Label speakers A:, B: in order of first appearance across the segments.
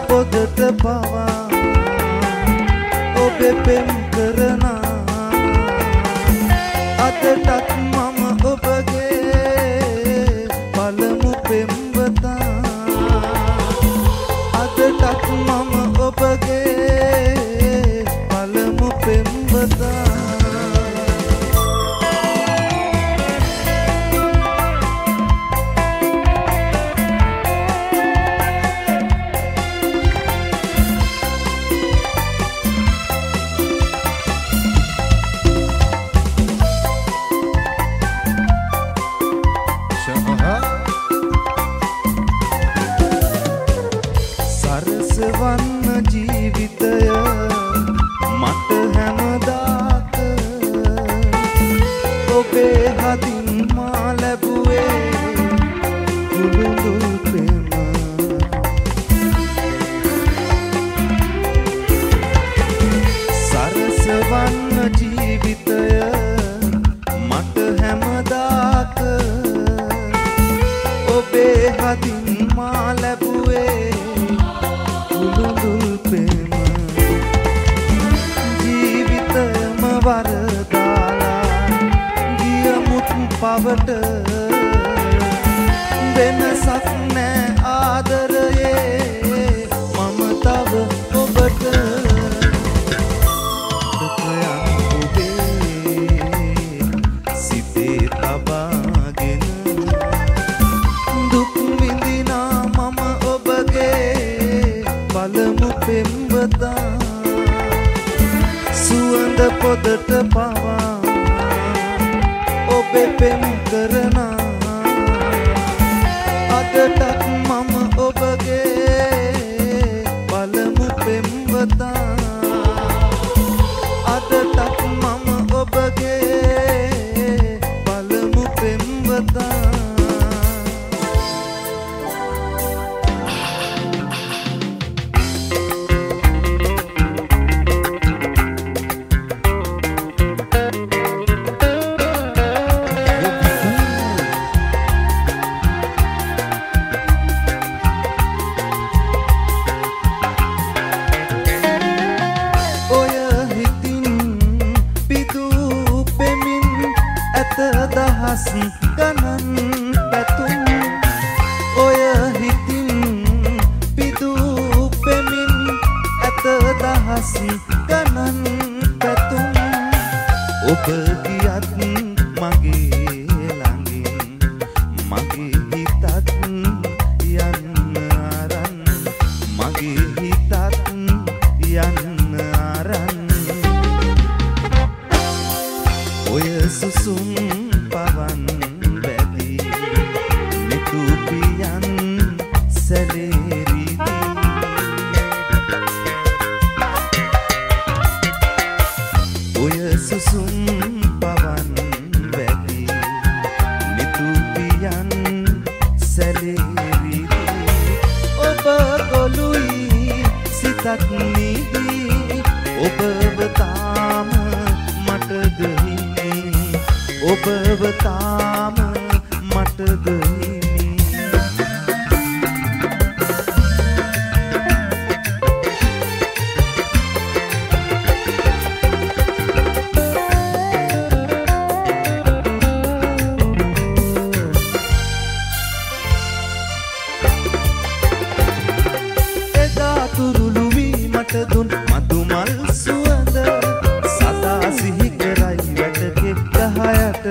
A: පොදට පවා ඔබේ පෙම් කරනා අදටත් මම ඔබගේ පළමු පෙම්වතා අදටත් මම ඔබගේ පළමු පෙම්වතා සරසවන්න ජීවිතය මට හැමදාක ඔබේ හදින් මා ලැබුවේ කුළුඳුල් ප්‍රේම සරසවන්න ජීවිතය මට හැමදාක ඔබේ හදින් මා ලැබුවේ කුළුඳුල් ප්‍රේම ජීවිතයම වරදාලා ගියමුත් පවට වෙනසක් නෑ ආදරයේ මම තව ඔබට සිතේ තබාගෙන දුක් විඳිනා මම ඔබගේ පළමු පෙම්වතා සුවඳ පොදට පවා ඔබේ පෙම් කරනා අදටත් මම ඔබගේ පළමු පෙම්වතා අදටත් මම ඔබගේ පළමු පෙම්වතා දහස් ගණන් පැතුම් ඔය හිතින් පිදූ පෙමින් ඇත දහස් ගණන් පැතුම් ඔබ ගියත් මගේ ළඟින් මගේ හිතත් යන්න අරන් මගේ හිතත් යන්න අරන් ඔය සුසුම් පවන් වැදි නිතුපියන් සැලේරිදී ඔය සුසුම් පවන් වැදි නිතුපියන් සැලේරිදී ඔබ ගොළුයි සිතත් නිදී ඔබව තාම මටද ඔබව තාම මටද එදා තුරුළු වී මට දුන් මధుමල් සුවඳ සදා සිහි කරයි වැටකෙක් ගහයට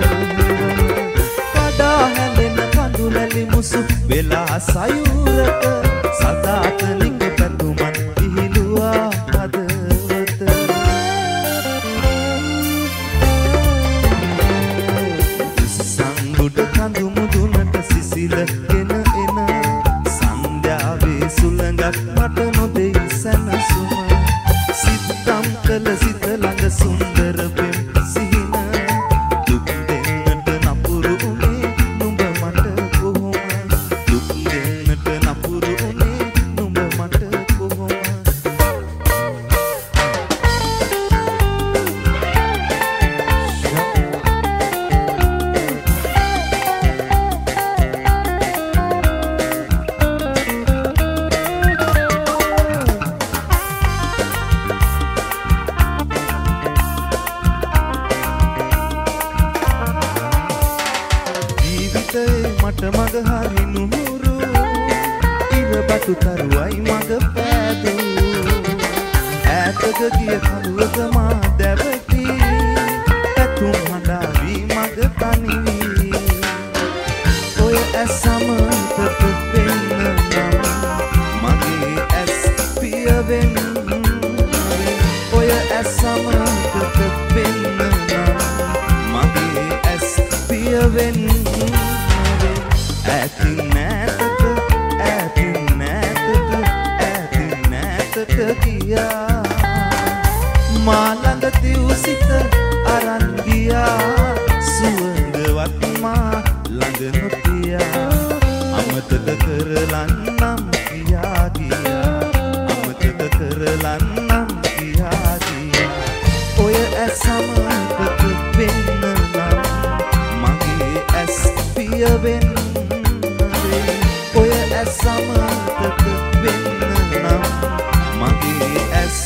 A: කඩා හැලෙන කඳුලැලි මුසු වෙලා සයුරට සදාතනික පැතුමන් ඉහිලුවා හදවත සංගුඩ කඳු මුදුනට සිසිලගෙන එන සන්ධ්‍යාවේ සුළඟක් මට නොදෙයි සැනසුම සිතම් කළ සිත ළඟ සුන්දර පෙම් සිහින දුක් දෙන්නට නපුරු උනේ නුඹ මට කොහොම දුක් දෙන්නට නපුරු ජීවිතේ මට මග හරි නුහුරු ඉරබතු තරුවයි මග පෑදු ඈතක ගිය කඳුවක මා දැවටි පැතුම් හඬාවී මග තනිවී ඔය ඇස් සමතට වෙන්න නම් මගේ ඇස් පිය වෙන්න ඔය ඇස් සමතට වෙන්න නම් මගේ ඇස් පිය වෙන්න ඈතින් නැතට ඈතින් නැතට ඈතින් නැතට ගියා මා ළඟ තිව් සිත අරන් ගියා සුවඳවත් මා ළඟ නොතියා අමතක කරලන්නම් කියා ගියා අමතක කරලන්නම් කියා ගියා ඔය ඇස් සමතට වෙන්න නම් මගේ ඇස් පිය වෙන්න ඔය ඇස් සමතට වෙන්න නම් මගේ ඇස්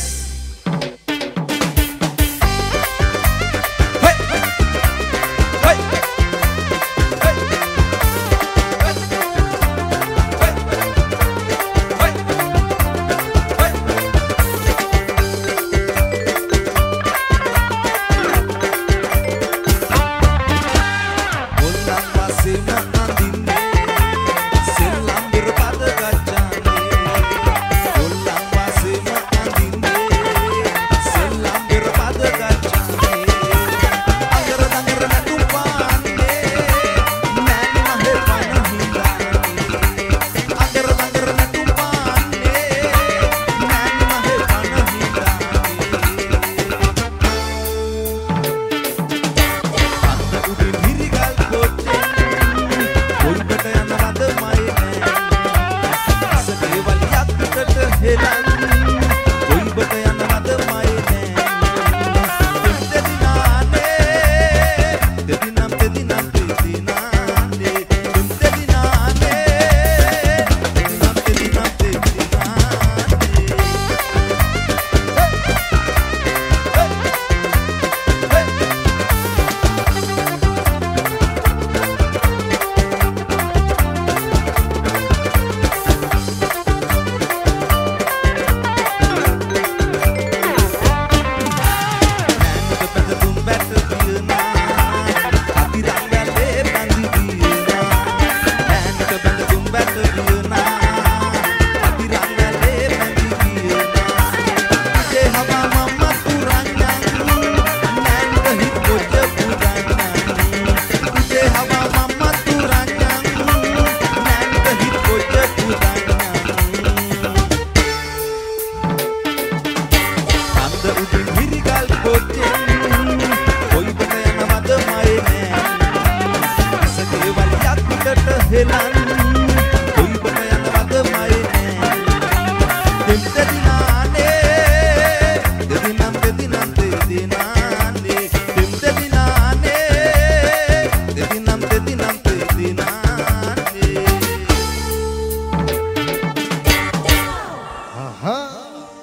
A: Helan